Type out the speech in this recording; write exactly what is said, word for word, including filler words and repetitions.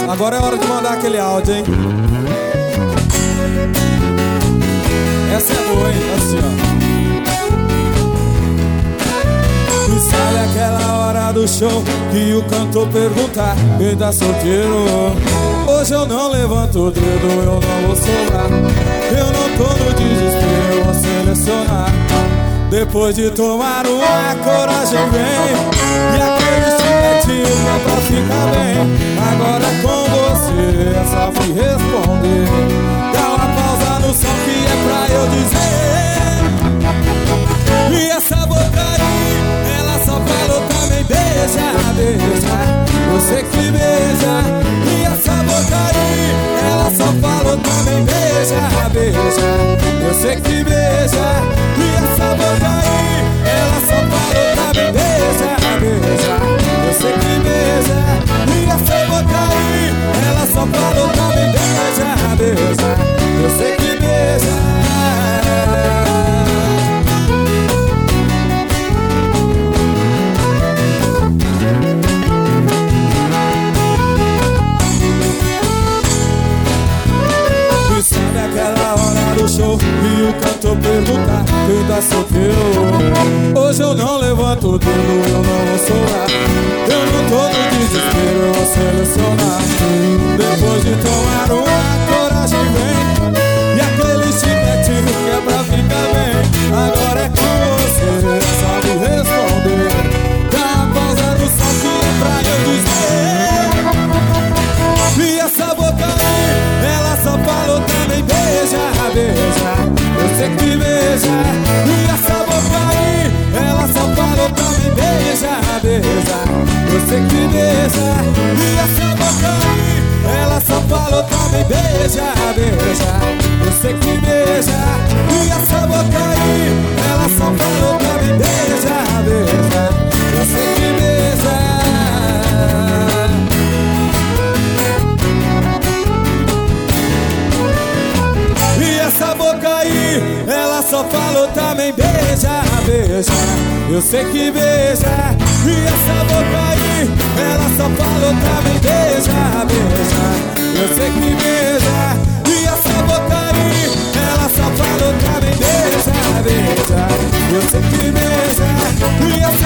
Agora é hora de mandar aquele áudio, hein? Essa é boa, hein? Assim, ó. E sabe aquela hora do show que o cantor pergunta: quem tá solteiro? Hoje eu não levanto o dedo, eu não vou sobrar. Eu não tô no desespero, eu vou selecionar. Depois de tomar uma, coragem vem. E aquele chinetinho é pra ficar bem. Agora é com você, é só me responder. Dá uma pausa no som que é pra eu dizer. E essa boca aí, ela só falou também beija, beija. Você que beija. E essa boca aí, ela só falou também beija, beija. Você que beija. E essa boca aí, ela só falou também beija, beija. Você que beija. E essa boca aí, ela só falou também beija, beija. Você que beija. E sabe aquela hora do show e o cantor pergunta: quem tá solteiro? Hoje eu não levanto o dedo, eu não vou sobrar. Eu não tô no desespero, eu vou selecionar. Depois de tomar uma, coragem vem. E aquele chinetinho que é pra ficar bem. Agora é com você, sabe responder. Dá uma pausa no som que é pra eu dizer. E essa boca aí, ela só falou também beija, beija. Você que beija. E essa boca aí, ela só falou também beija, beija. Você que beija. E essa boca aí, ela só falou também beija, beija. Você que beija. E essa boca aí, ela só falou também beija, beija. Você que beija. E essa boca aí, ela só falou também beija, beija. Eu sei que beija. E essa boca aí, ela só falou também beija, beija. Eu sei que beija. E essa boca aí, ela só falou também beija, beija. Eu sei que beija. E essa